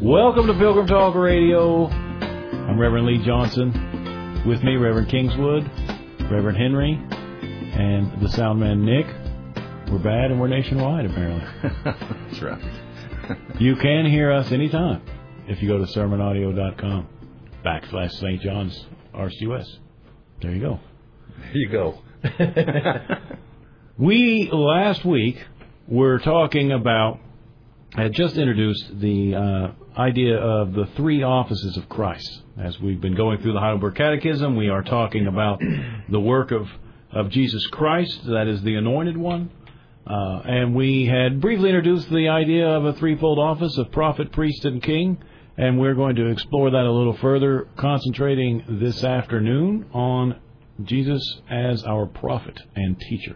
Welcome to Pilgrim Talk Radio. I'm Reverend Lee Johnson. With me, Reverend Kingswood, Reverend Henry, and the sound man, Nick. We're bad and we're nationwide, apparently. That's right. You can hear us anytime if you go to sermonaudio.com/St. John's RCUS. There you go. There you go. We, last week, were talking about, I had just introduced the idea of the three offices of Christ. As we've been going through the Heidelberg Catechism, we are talking about the work of Jesus Christ, that is the Anointed One. And we had briefly introduced the idea of a threefold office of prophet, priest, and king. And we're going to explore that a little further, concentrating this afternoon on Jesus as our prophet and teacher.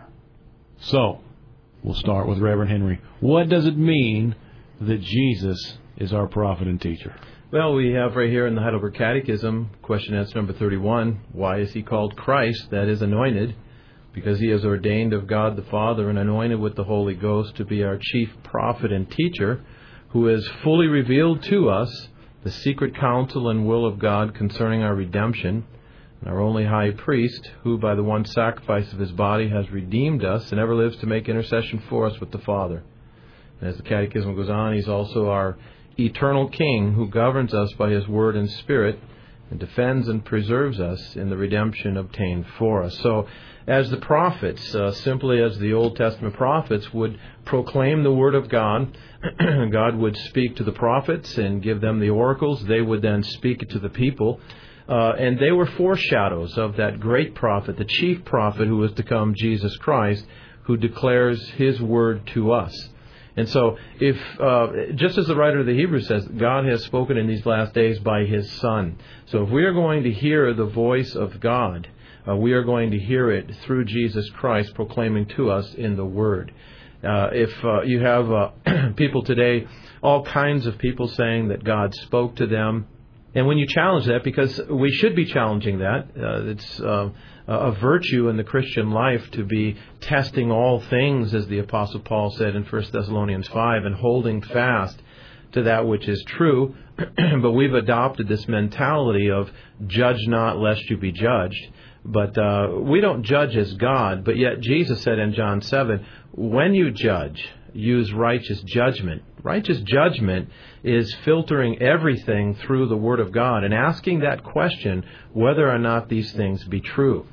So, we'll start with Reverend Henry. What does it mean that Jesus is our prophet and teacher? Well, we have right here in the Heidelberg Catechism, question answer number 31, why is he called Christ, that is anointed? Because he is ordained of God the Father and anointed with the Holy Ghost to be our chief prophet and teacher, who has fully revealed to us the secret counsel and will of God concerning our redemption, and our only high priest, who by the one sacrifice of his body has redeemed us and ever lives to make intercession for us with the Father. And as the Catechism goes on, he's also our eternal King, who governs us by his word and spirit, and defends and preserves us in the redemption obtained for us. So, as the prophets, simply as the Old Testament prophets would proclaim the word of God, God would speak to the prophets and give them the oracles. They would then speak it to the people. And they were foreshadows of that great prophet, the chief prophet who was to come, Jesus Christ, who declares his word to us. And so, if just as the writer of the Hebrews says, God has spoken in these last days by his Son. So if we are going to hear the voice of God, we are going to hear it through Jesus Christ proclaiming to us in the Word. If you have people today, all kinds of people saying that God spoke to them, and when you challenge that, because we should be challenging that, it's a virtue in the Christian life to be testing all things, as the Apostle Paul said in 1 Thessalonians 5, and holding fast to that which is true. But we've adopted this mentality of judge not lest you be judged. But we don't judge as God, but yet Jesus said in John 7, when you judge, use righteous judgment. Righteous judgment is filtering everything through the Word of God and asking that question whether or not these things be true.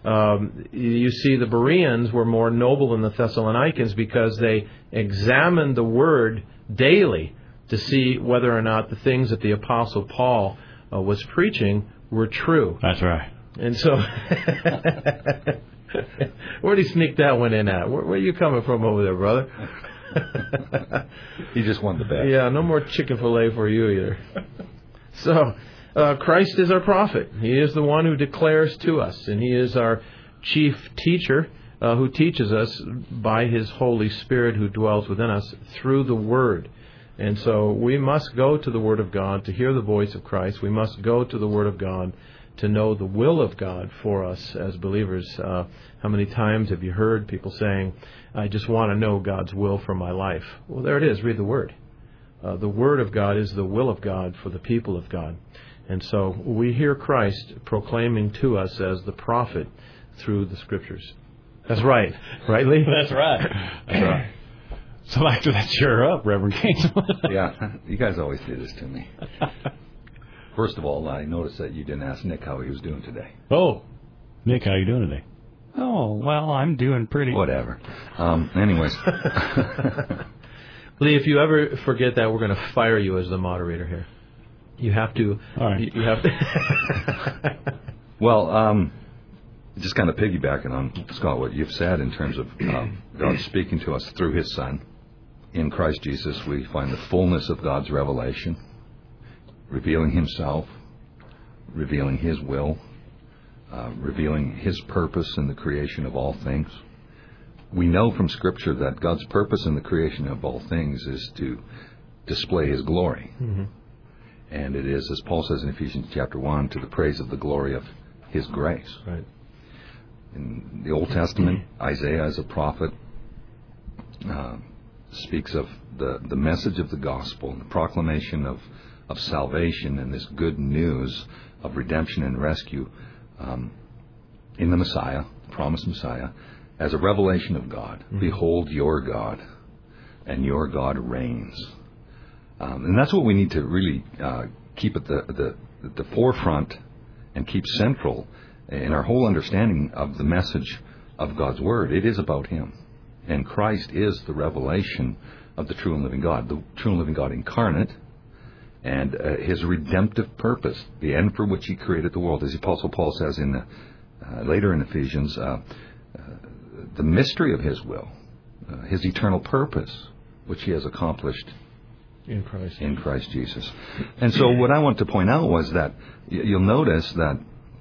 You see, the Bereans were more noble than the Thessalonians because they examined the Word daily to see whether or not the things that the Apostle Paul was preaching were true. That's right. And so, where'd he sneak that one in at? Where are you coming from over there, brother? He just won the bet. Yeah, no more chicken fillet for you either. So, Christ is our prophet. He is the one who declares to us, and he is our chief teacher who teaches us by his Holy Spirit who dwells within us through the Word. And so we must go to the Word of God to hear the voice of Christ. We must go to the Word of God to know the will of God for us as believers. How many times have you heard people saying, I just want to know God's will for my life? Well, there it is. Read the Word. The Word of God is the will of God for the people of God. And so we hear Christ proclaiming to us as the prophet through the Scriptures. That's right. Right, Lee? That's right. That's right. So after that, cheer up, Reverend Kings. Yeah, you guys always do this to me. First of all, I noticed that you didn't ask Nick how he was doing today. Oh, Nick, how you doing today? Oh, well, I'm doing pretty. Whatever. Anyways. Lee, if you ever forget that, we're going to fire you as the moderator here. You have to. All right. You have to. Well, just kind of piggybacking on, Scott, what you've said in terms of God speaking to us through his Son. In Christ Jesus, we find the fullness of God's revelation, revealing himself, revealing his will, revealing his purpose in the creation of all things. We know from Scripture that God's purpose in the creation of all things is to display his glory. Mm-hmm. And it is, as Paul says in Ephesians chapter 1, to the praise of the glory of his grace. Right. In the Old Testament, Isaiah as a prophet speaks of the message of the gospel, the proclamation of salvation and this good news of redemption and rescue in the Messiah, the promised Messiah, as a revelation of God. Mm-hmm. Behold your God, and your God reigns. And that's what we need to really keep at the forefront and keep central in our whole understanding of the message of God's Word. It is about Him. And Christ is the revelation of the true and living God, the true and living God incarnate, and His redemptive purpose, the end for which He created the world. As the Apostle Paul says later in Ephesians, the mystery of His will, His eternal purpose, which He has accomplished in Christ Jesus. And so what I want to point out was that you'll notice that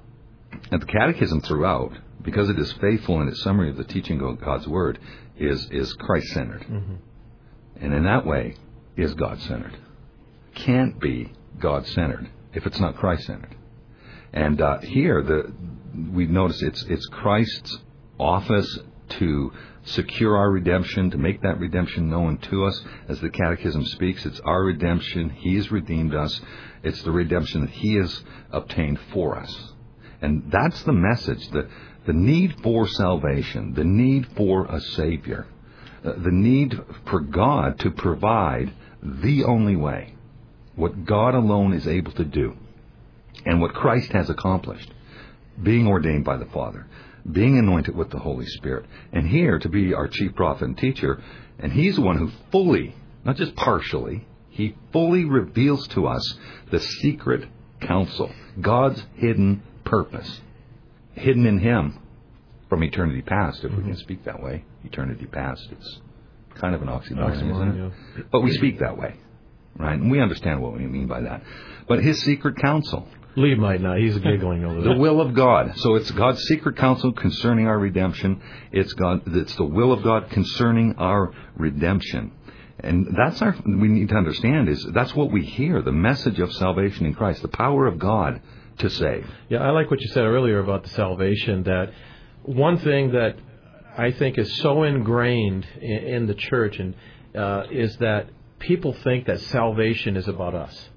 at the Catechism throughout, because it is faithful in its summary of the teaching of God's Word, is Christ-centered. Mm-hmm. And in that way, is God-centered. Can't be God-centered if it's not Christ-centered. And here, we notice it's Christ's office to secure our redemption, to make that redemption known to us. As the Catechism speaks, it's our redemption. He has redeemed us. It's the redemption that He has obtained for us. And that's the message, the need for salvation, the need for a Savior, the need for God to provide the only way, what God alone is able to do, and what Christ has accomplished, being ordained by the Father, being anointed with the Holy Spirit, and here to be our chief prophet and teacher. And He's the one who fully, not just partially, He fully reveals to us the secret counsel, God's hidden purpose, hidden in Him from eternity past, if we can speak that way. Eternity past, it's kind of an oxymoron, isn't it? Yeah. But we speak that way, right? And we understand what we mean by that. But His secret counsel, Lee might not. He's giggling over there. The will of God. So it's God's secret counsel concerning our redemption. It's the will of God concerning our redemption. And we need to understand that's what we hear, the message of salvation in Christ, the power of God to save. Yeah, I like what you said earlier about the salvation, that one thing that I think is so ingrained in the church is that people think that salvation is about us.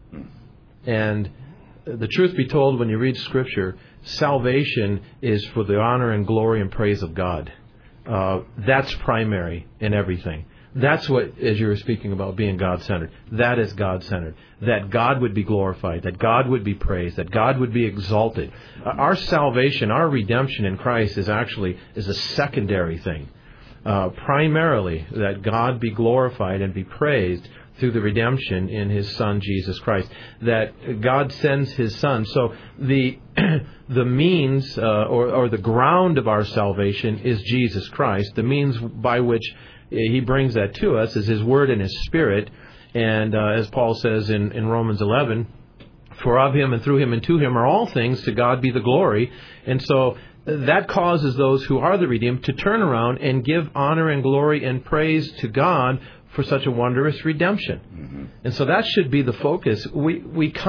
And the truth be told, when you read Scripture, salvation is for the honor and glory and praise of God. That's primary in everything. That's what, as you were speaking about being God-centered, that is God-centered. That God would be glorified, that God would be praised, that God would be exalted. Our salvation, our redemption in Christ is a secondary thing. Primarily, that God be glorified and be praised through the redemption in His Son, Jesus Christ. That God sends His Son. So the means or the ground of our salvation is Jesus Christ. The means by which He brings that to us is His Word and His Spirit. And as Paul says in Romans 11, for of Him and through Him and to Him are all things, to God be the glory. And so that causes those who are the redeemed to turn around and give honor and glory and praise to God for such a wondrous redemption. Mm-hmm. And so that should be the focus. We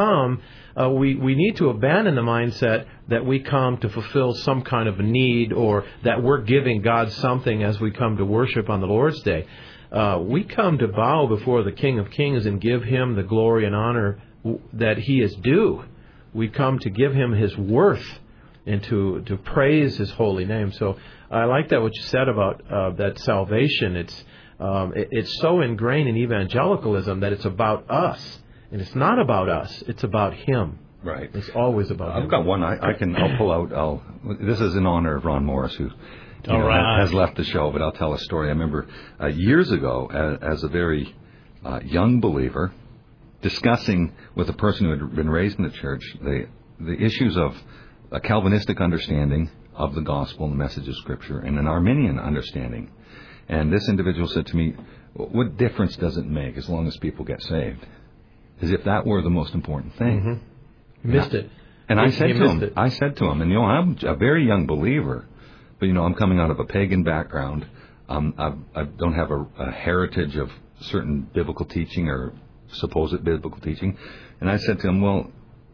need to abandon the mindset that we come to fulfill some kind of a need, or that we're giving God something as we come to worship on the Lord's Day. We come to bow before the King of Kings and give Him the glory and honor that He is due. We come to give Him His worth and to praise His holy name. So I like that what you said about that salvation. It's so ingrained in evangelicalism that it's about us. And it's not about us. It's about Him. Right. It's always about Him. I've got one. I'll pull out. This is in honor of Ron Morris, who has left the show, but I'll tell a story. I remember years ago, as a very young believer, discussing with a person who had been raised in the church the issues of a Calvinistic understanding of the gospel and the message of Scripture, and an Arminian understanding. And this individual said to me, what difference does it make as long as people get saved? As if that were the most important thing. Mm-hmm. Missed it. And I said to him, and I'm a very young believer, but I'm coming out of a pagan background. I don't have a heritage of certain biblical teaching or supposed biblical teaching. And I said to him,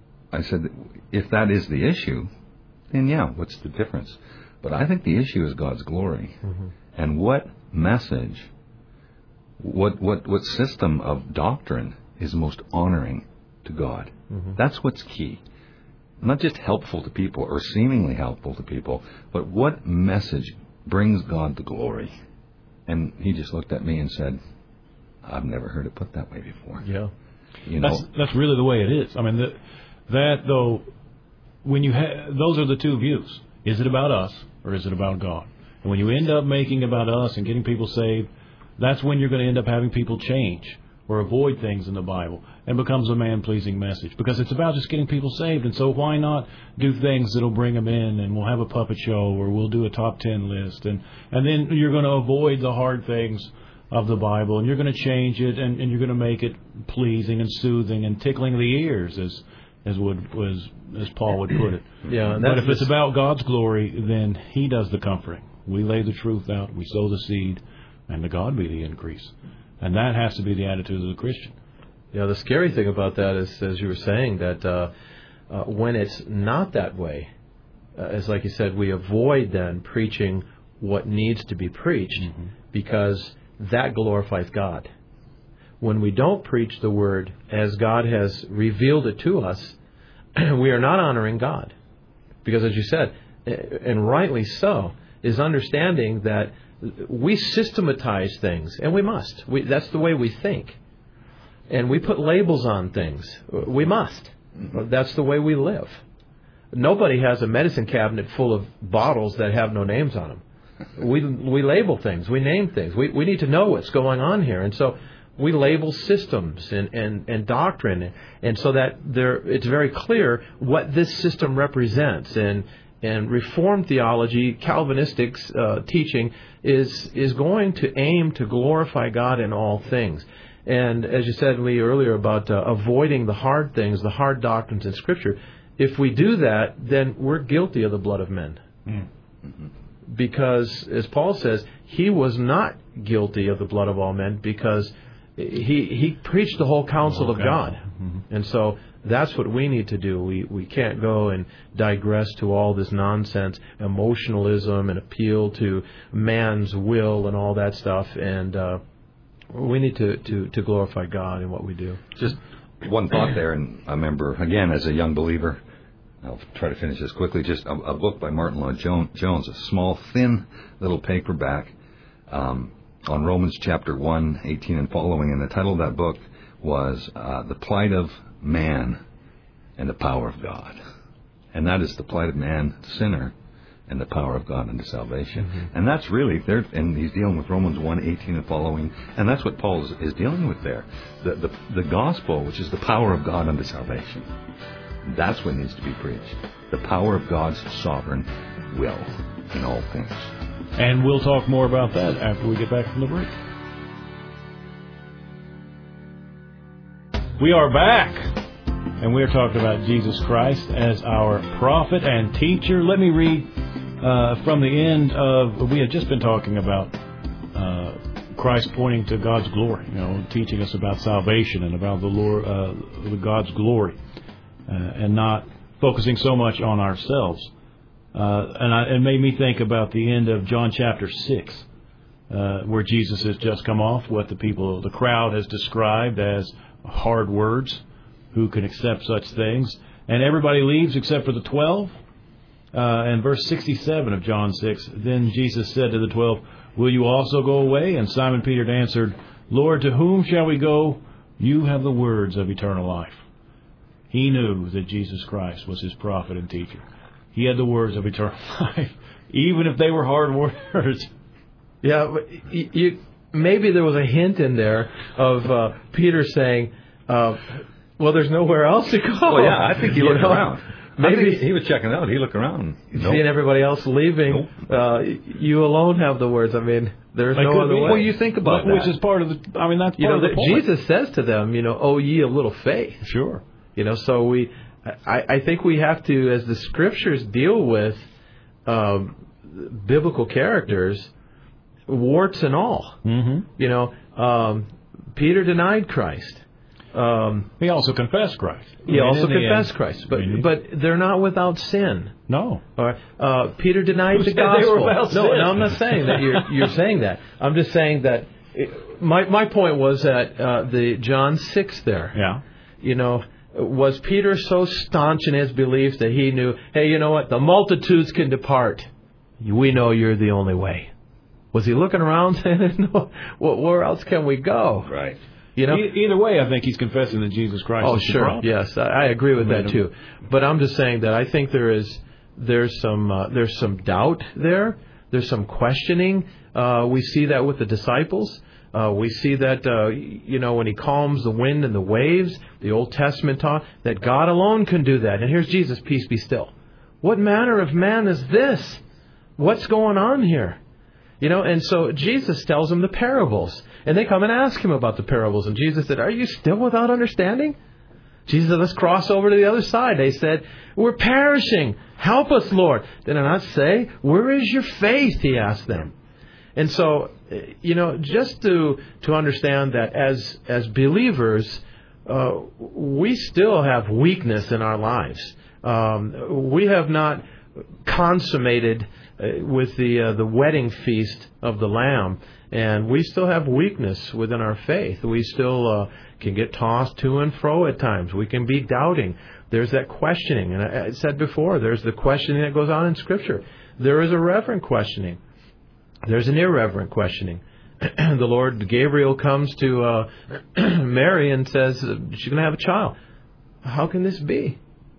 if that is the issue, then what's the difference? But I think the issue is God's glory. Mm-hmm. And what message what system of doctrine is most honoring to God. That's what's key. Not just helpful to people or seemingly helpful to people, but what message brings God the glory. And he just looked at me and said, I've never heard it put that way before. Yeah. You know, that's really the way it is. I mean, that though, when you those are the two views. Is it about us or is it about God? And when you end up making about us and getting people saved, that's when you're going to end up having people change or avoid things in the Bible, and becomes a man-pleasing message, because it's about just getting people saved. And so why not do things that'll bring them in, and we'll have a puppet show, or we'll do a top 10 list, and then you're going to avoid the hard things of the Bible, and you're going to change it, and you're going to make it pleasing and soothing and tickling the ears, as Paul would put it. Yeah, but if it's about God's glory, then He does the comforting. We lay the truth out, we sow the seed, and to God be the increase. And that has to be the attitude of the Christian. Yeah, the scary thing about that is, as you were saying, that when it's not that way, as like you said, we avoid then preaching what needs to be preached, because that glorifies God. When we don't preach the Word as God has revealed it to us, we are not honoring God. Because as you said, and rightly so, is understanding that we systematize things, and we must. That's the way we think. And we put labels on things. We must. That's the way we live. Nobody has a medicine cabinet full of bottles that have no names on them. We label things. We name things. We need to know what's going on here. And so we label systems and doctrine, and so that it's very clear what this system represents. And Reformed theology, Calvinistic teaching, is going to aim to glorify God in all things. And as you said, Lee, earlier about avoiding the hard things, the hard doctrines in Scripture, if we do that, then we're guilty of the blood of men. Because, as Paul says, he was not guilty of the blood of all men, because he preached the whole counsel of God. And so that's what we need to do. We can't go and digress to all this nonsense, emotionalism and appeal to man's will and all that stuff. And we need to glorify God in what we do. Just one thought there, and I remember, again, as a young believer, I'll try to finish this quickly, just a book by Martin Lloyd-Jones, a small, thin little paperback on Romans chapter 1, 18 and following. And the title of that book was The Plight of Man and the Power of God. And that is the plight of man, sinner, and the power of God unto salvation. And that's really there, and he's dealing with Romans 1, 18 and following, and that's what Paul is dealing with there. The gospel, which is the power of God unto salvation. That's what needs to be preached. The power of God's sovereign will in all things. And we'll talk more about that after we get back from the break. We are back, and we're talking about Jesus Christ as our prophet and teacher. Let me read from the end of, we had just been talking about Christ pointing to God's glory, teaching us about salvation and about the Lord, God's glory, and not focusing so much on ourselves. And it made me think about the end of John chapter 6, where Jesus has just come off what the crowd has described as hard words. Who can accept such things? And everybody leaves except for the 12. And verse 67 of John 6, then Jesus said to the 12, will you also go away? And Simon Peter answered, Lord, to whom shall we go? You have the words of eternal life. He knew that Jesus Christ was his prophet and teacher. He had the words of eternal life, even if they were hard words. Yeah, but maybe there was a hint in there of Peter saying, well, there's nowhere else to go. Well, yeah, I think he looked around. Maybe he was checking it out. He looked around. Seeing everybody else leaving. Nope. You alone have the words. I mean, there's no other way. Well, you think about that. Which is part of the, that's part of the point. Jesus says to them, oh, ye of little faith. Sure. So I think we have to, as the Scriptures deal with biblical characters, warts and all. Peter denied Christ. He also confessed Christ. He also confessed Christ, but they're not without sin. No. Peter denied the gospel. They were without sin? No, I'm not saying that you're saying that. I'm just saying that My point was that the John 6 there. Yeah. You know, was Peter so staunch in his belief that he knew, hey, you know what, the multitudes can depart. We know you're the only way. Was he looking around saying, no, where else can we go? Right. You know? Either way, I think he's confessing that Jesus Christ is the problem. Yes, I agree with that too. But I'm just saying that I think there's some doubt there. There's some questioning. We see that with the disciples. We see that, when he calms the wind and the waves, the Old Testament taught that God alone can do that. And here's Jesus, peace be still. What manner of man is this? What's going on here? You know, and so Jesus tells them the parables. And they come and ask him about the parables. And Jesus said, are you still without understanding? Jesus said, let's cross over to the other side. They said, we're perishing. Help us, Lord. Did I not say, where is your faith? He asked them. And so, just to understand that as believers, we still have weakness in our lives. We have not consummated with the wedding feast of the Lamb, and we still have weakness within our faith. We still can get tossed to and fro at times. We can be doubting. There's that questioning, and I said before, there's the questioning that goes on in Scripture. There is a reverent questioning. There's an irreverent questioning. The Lord Gabriel comes to Mary and says she's going to have a child. How can this be?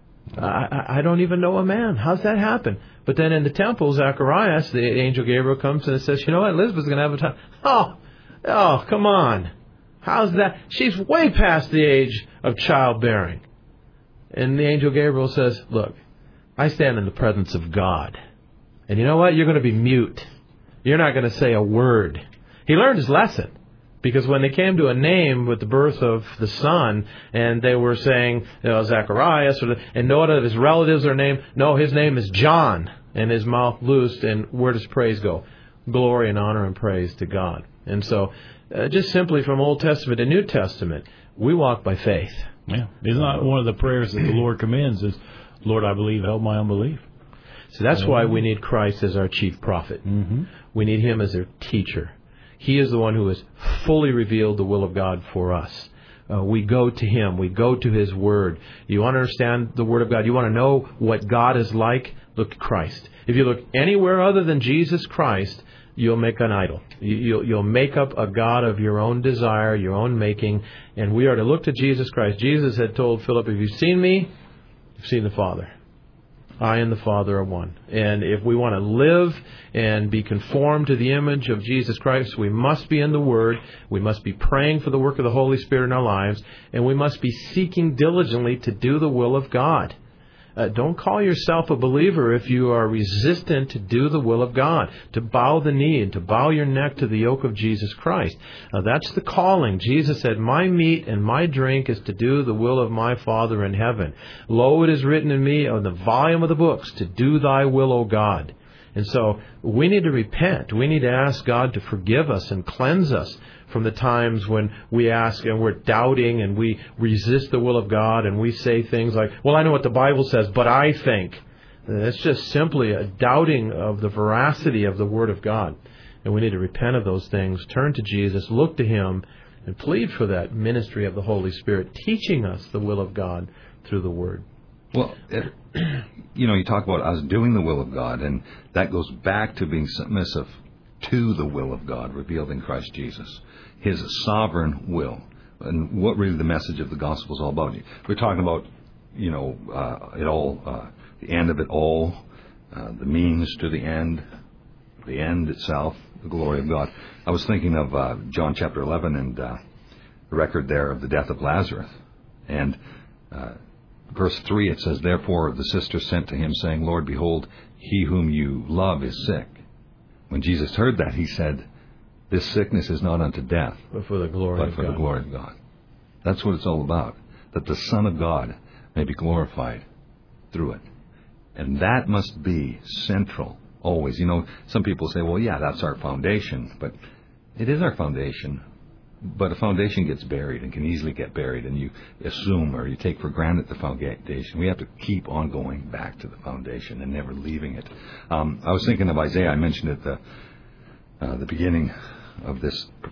I don't even know a man. How's that happen? But then in the temple, Zacharias, the angel Gabriel comes and says, you know what, Elizabeth's going to have a child. Oh, come on. How's that? She's way past the age of childbearing. And the angel Gabriel says, look, I stand in the presence of God. And you know what? You're going to be mute. You're not going to say a word. He learned his lesson. Because when they came to a name with the birth of the son, and they were saying, Zacharias, and no one of his relatives are named, no, his name is John, and his mouth loosed, and where does praise go? Glory and honor and praise to God. And so, just simply from Old Testament to New Testament, we walk by faith. Yeah. It's not one of the prayers that the Lord commends is, Lord, I believe, help my unbelief. So that's why we need Christ as our chief prophet. Mm-hmm. We need him as our teacher. He is the one who has fully revealed the will of God for us. We go to him. We go to his word. You want to understand the word of God? You want to know what God is like? Look at Christ. If you look anywhere other than Jesus Christ, you'll make an idol. You'll make up a God of your own desire, your own making. And we are to look to Jesus Christ. Jesus had told Philip, if you've seen me, you've seen the Father. I and the Father are one. And if we want to live and be conformed to the image of Jesus Christ, we must be in the Word. We must be praying for the work of the Holy Spirit in our lives. And we must be seeking diligently to do the will of God. Don't call yourself a believer if you are resistant to do the will of God, to bow the knee and to bow your neck to the yoke of Jesus Christ. That's the calling. Jesus said, my meat and my drink is to do the will of my Father in heaven. Lo, it is written in me on the volume of the books, to do thy will, O God. And so we need to repent. We need to ask God to forgive us and cleanse us from the times when we ask and we're doubting and we resist the will of God and we say things like, well, I know what the Bible says, but I think. That's just simply a doubting of the veracity of the Word of God. And we need to repent of those things, turn to Jesus, look to him, and plead for that ministry of the Holy Spirit, teaching us the will of God through the Word. Well, you talk about us doing the will of God, and that goes back to being submissive to the will of God revealed in Christ Jesus, his sovereign will, and what really the message of the gospel is all about. We're talking about, it all, the end of it all, the means to the end itself, the glory of God. I was thinking of John chapter 11 and the record there of the death of Lazarus, and verse 3, it says, therefore the sisters sent to him, saying, Lord, behold, he whom you love is sick. When Jesus heard that, he said, this sickness is not unto death, but for the glory of God. The glory of God. That's what it's all about, that the Son of God may be glorified through it. And that must be central always. Some people say, well, yeah, that's our foundation. But it is our foundation. But a foundation gets buried and can easily get buried, and you assume or you take for granted the foundation. We have to keep on going back to the foundation and never leaving it. I was thinking of Isaiah. I mentioned at the beginning of this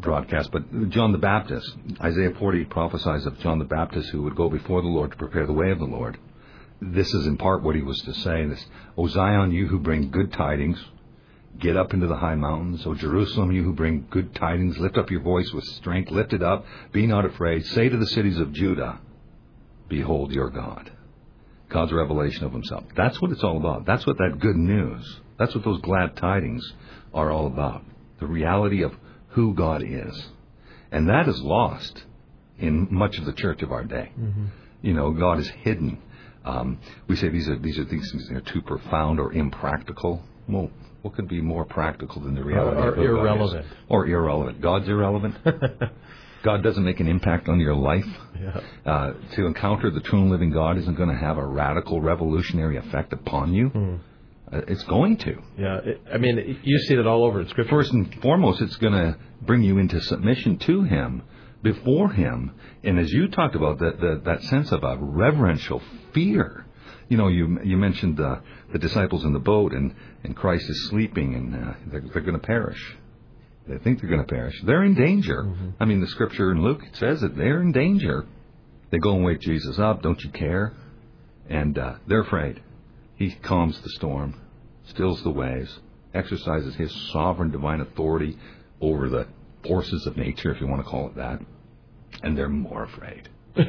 broadcast, but John the Baptist, Isaiah 40 prophesies of John the Baptist who would go before the Lord to prepare the way of the Lord. This is in part what he was to say. This, O Zion, you who bring good tidings, get up into the high mountains. O Jerusalem, you who bring good tidings, lift up your voice with strength, lift it up, be not afraid. Say to the cities of Judah, behold your God. God's revelation of himself. That's what it's all about. That's what that good news, that's what those glad tidings are all about. The reality of who God is. And that is lost in much of the church of our day. Mm-hmm. You know, God is hidden. We say these things are too profound or impractical. Well, what could be more practical than the reality of who irrelevant. God is? Or irrelevant. God's irrelevant. God doesn't make an impact on your life. Yeah. To encounter the true and living God isn't going to have a radical, revolutionary effect upon you. Mm. It's going to. Yeah. You see that all over in Scripture. First and foremost, it's going to bring you into submission to Him, before Him. And as you talked about, that sense of a reverential fear. You know, you mentioned the disciples in the boat, and Christ is sleeping, and they're going to perish. They think they're going to perish. They're in danger. Mm-hmm. I mean, the Scripture in Luke says that they're in danger. They go and wake Jesus up. Don't you care? And they're afraid. He calms the storm, stills the waves, exercises His sovereign divine authority over the forces of nature, if you want to call it that. And they're more afraid.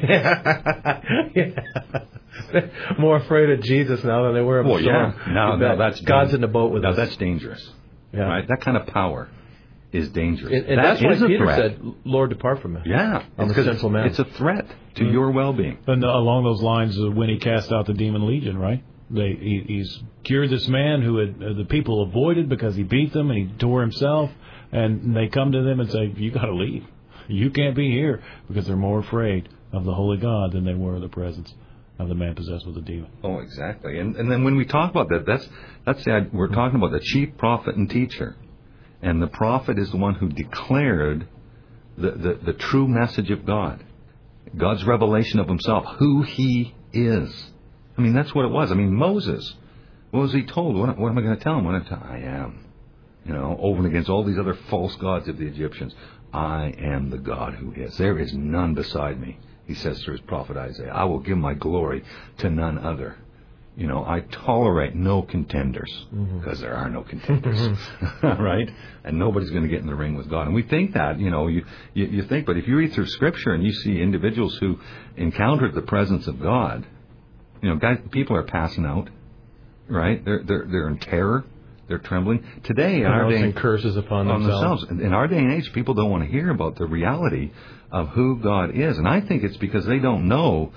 More afraid of Jesus now than they were of the storm. Yeah. Now that's God's in the boat with us. That's dangerous. Yeah. Right? That kind of power is dangerous. And that's why Peter said, Lord, depart from me. Yeah. I'm a sinful man. It's a threat to your well-being. And along those lines, when he cast out the demon legion, right? He's cured this man who the people avoided because he beat them and he tore himself. And they come to them and say, you got to leave. You can't be here, because they're more afraid of the holy God than they were of the presence of the man possessed with a demon. Oh, exactly. And then when we talk about that, we're talking about the chief prophet and teacher. And the prophet is the one who declared the true message of God. God's revelation of himself, who he is. I mean, that's what it was. I mean, Moses, what was he told? What am I going to tell him? I am. You know, over and against all these other false gods of the Egyptians. I am the God who is. There is none beside me, he says through his prophet Isaiah. I will give my glory to none other. You know, I tolerate no contenders, because there are no contenders, right? And nobody's going to get in the ring with God. And we think that, you know, you think, but if you read through Scripture and you see individuals who encountered the presence of God, you know, guys, people are passing out, right? They're in terror. They're trembling. Today, in our day, curses upon themselves. In our day and age, people don't want to hear about the reality of who God is. And I think it's because they don't know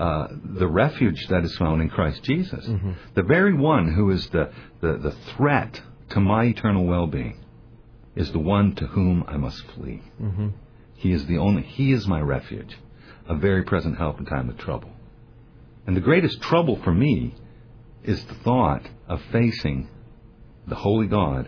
the refuge that is found in Christ Jesus. Mm-hmm. The very one who is the threat to my eternal well-being is the one to whom I must flee. Mm-hmm. He is my refuge, a very present help in time of trouble. And the greatest trouble for me is the thought of facing the holy God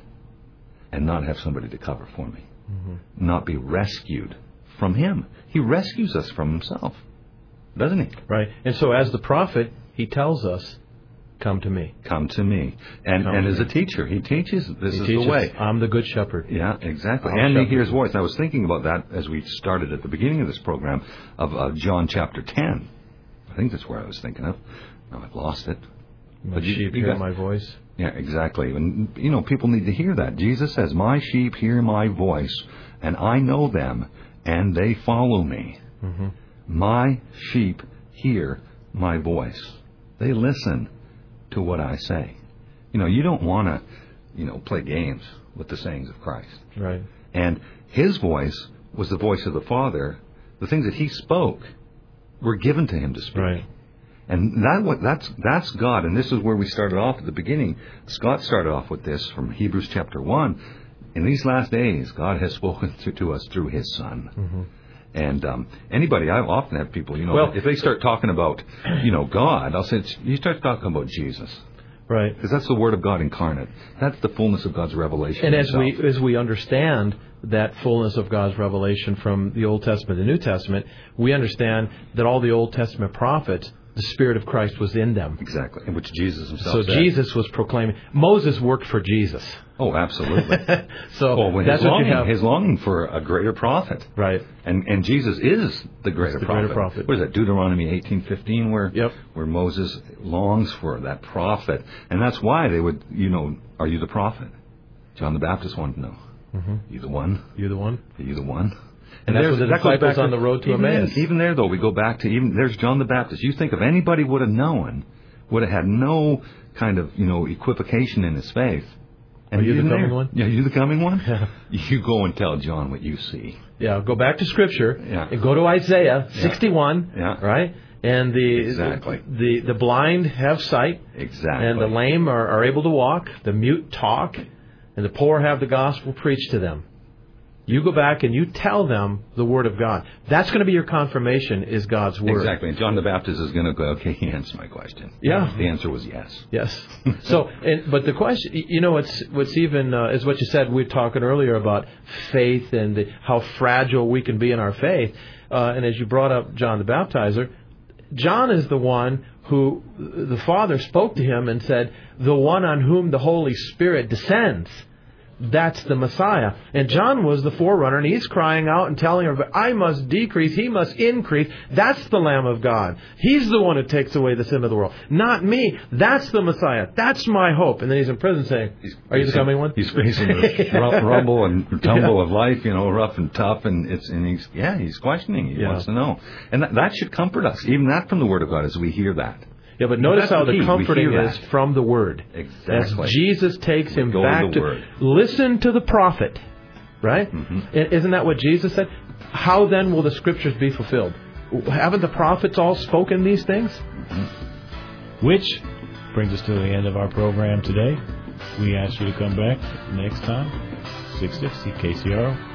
and not have somebody to cover for me. Mm-hmm. Not be rescued from him. He rescues us from himself, doesn't he? Right. And so as the prophet, he tells us, come to me. Come to me. And as a teacher, he teaches this is the way. I'm the good shepherd. Yeah, exactly. And he hears voice. I was thinking about that as we started at the beginning of this program of John chapter 10. I think that's where I was thinking of. No, I've lost it. My sheep hear my voice. Yeah, exactly. And, you know, people need to hear that. Jesus says, my sheep hear my voice, and I know them, and they follow me. Mm-hmm. My sheep hear my voice. They listen to what I say. You know, you don't want to, you know, play games with the sayings of Christ. Right. And his voice was the voice of the Father. The things that he spoke were given to him to speak. Right. And that's God. And this is where we started off at the beginning. Scott started off with this from Hebrews chapter 1. In these last days, God has spoken to us through his Son. Mm-hmm. And anybody, I often have people, you know, if they start talking about, you know, God, I'll say, you start talking about Jesus. Right. Because that's the Word of God incarnate. That's the fullness of God's revelation. And as we understand that fullness of God's revelation from the Old Testament to the New Testament, we understand that all the Old Testament prophets the Spirit of Christ was in them. Exactly, in which Jesus himself So said. Jesus was proclaiming. Moses worked for Jesus. Oh, absolutely. So his that's what you have. His longing for a greater prophet. Right. And Jesus is the greater prophet. What is that, Deuteronomy 18:15, where Moses longs for that prophet. And that's why they would, are you the prophet? John the Baptist wanted to know. Mm-hmm. You the one? You the one? Are you the one? And that's what the disciples on the road to Emmaus. Even there, though, we go back to, there's John the Baptist. You think if anybody would have known, would have had no kind of, equivocation in his faith. And are you the coming one? Yeah, you the coming one? Yeah. You go and tell John what you see. Yeah, go back to Scripture and go to Isaiah 61, right? And the blind have sight. Exactly. And the lame are able to walk. The mute talk. And the poor have the gospel preached to them. You go back and you tell them the Word of God. That's going to be your confirmation is God's Word. Exactly. And John the Baptist is going to go, okay, he answered my question. Yeah. The answer was yes. Yes. So, but the question, what's even, is what you said, we were talking earlier about faith and how fragile we can be in our faith. And as you brought up John the Baptizer, John is the one who the Father spoke to him and said, the one on whom the Holy Spirit descends. That's the Messiah. And John was the forerunner, and he's crying out and telling everybody, I must decrease, he must increase. That's the Lamb of God. He's the one who takes away the sin of the world. Not me. That's the Messiah. That's my hope. And then he's in prison saying, are you the coming one? He's facing the rumble and tumble of life, rough and tough, and he's questioning. He wants to know. And that should comfort us, even that from the Word of God, as we hear that. Yeah, but notice how the comforting is from the Word. Exactly. As Jesus takes him back to listen to the prophet, right? Mm-hmm. Isn't that what Jesus said? How then will the Scriptures be fulfilled? Haven't the prophets all spoken these things? Mm-hmm. Which brings us to the end of our program today. We ask you to come back next time, 660 KCRO.